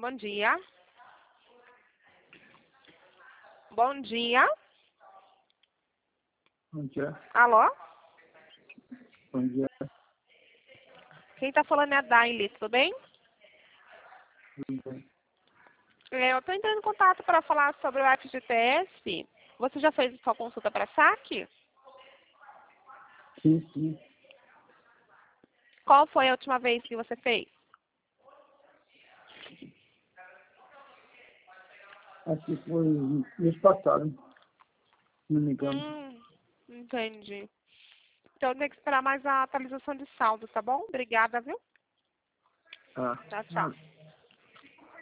Bom dia. Bom dia. Bom dia. Alô? Bom dia. Quem tá falando é a Daily, tudo bem? Tudo bem? Eu tô entrando em contato para falar sobre o FGTS. Você já fez sua consulta para saque? Sim, sim. Qual foi a última vez que você fez? Acho que foi mês passado, se não me engano. Entendi. Então tem que esperar mais a atualização de saldo, tá bom? Obrigada, viu? Ah. Tchau, tchau.